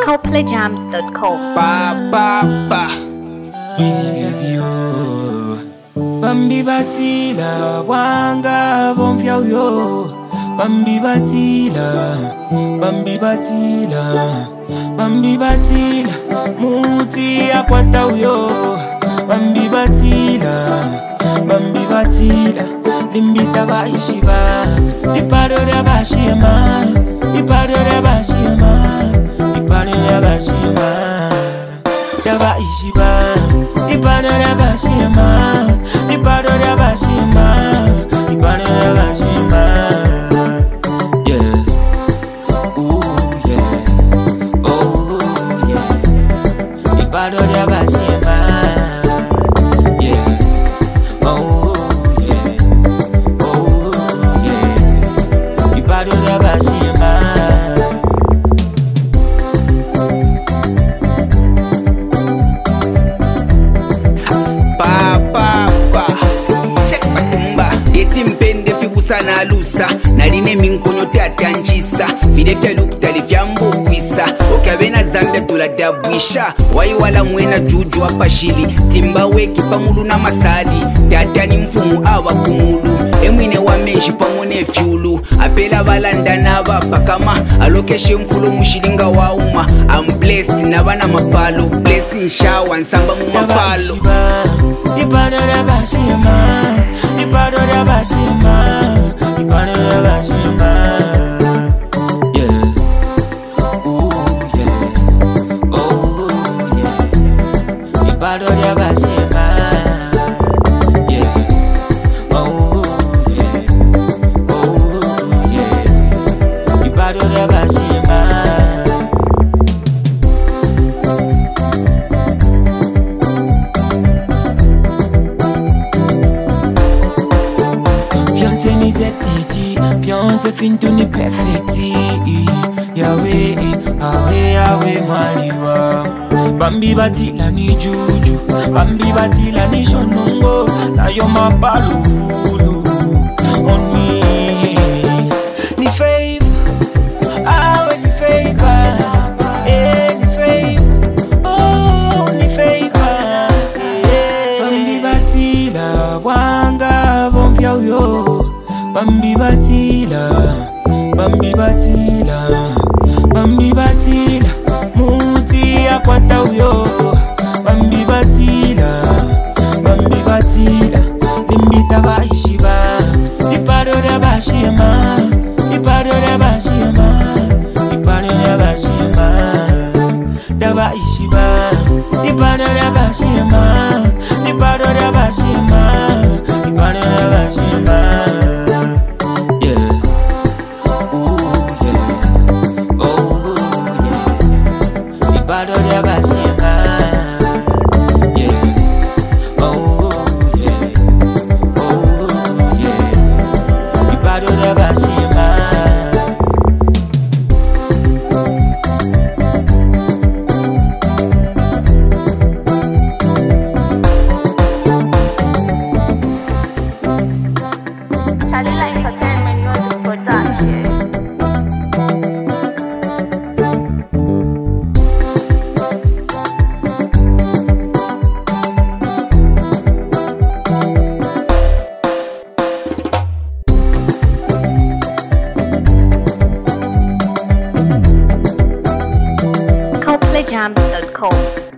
CopleyJams.com. Pa. Bambi batila wanga bonfya yo. Bambi batila muti akwata yo. Bambi batila limbita baishiba. Iparo de bashima, iparo de bashima, iparo de bashima. Daba ishiba, iparo de bashima, iparo de bashima, iparo de bashima. Yeah, ooh yeah, oh yeah. Iparo de bashima, yeah, oh yeah, oh yeah. Iparo de bashima. Sana lusa naline minkono tatanchisa vile vya lukutali vya mbokwisa okabena zambia tuladabwisha wai wala mwena juju apashili timba weki pamulu na masali tatani mfumu awa kumulu emwine wa menshi pamone fyulu apela balanda naba pakama alokeshe mfulo mushilinga wa uma I'm blessed na bana mapalo blessing shower nsamba mu mapalo Iparo de bashima, iparo de bashima, iparo de bashima. Yeah, ooh yeah, oh yeah. Iparo de bashima. Yeah, oh yeah, oh yeah. Iparo de bashima. Fiance fintu ni perfecti. Yawe mwaliwa. Bambi batila ni juju, bambi batila ni shonongo. Na yo mapalu fulu on me. Ni favor, awe ni favor. Ni favor, oh ni favor. Bambi batila wanga bonfya yo. Bambi batila muti akwata uyo. Bambi batila limbita baishiba. Iparo de bashima, iparo de bashima, iparo de bashima. Daba ishiba, iparo de bashima, iparo de bashima, iparo de bashima. Iparo de bashima, yeah, oh yeah, oh yeah. Iparo de bashima. Chalila Entertainment Music Production. CopleyJams.com.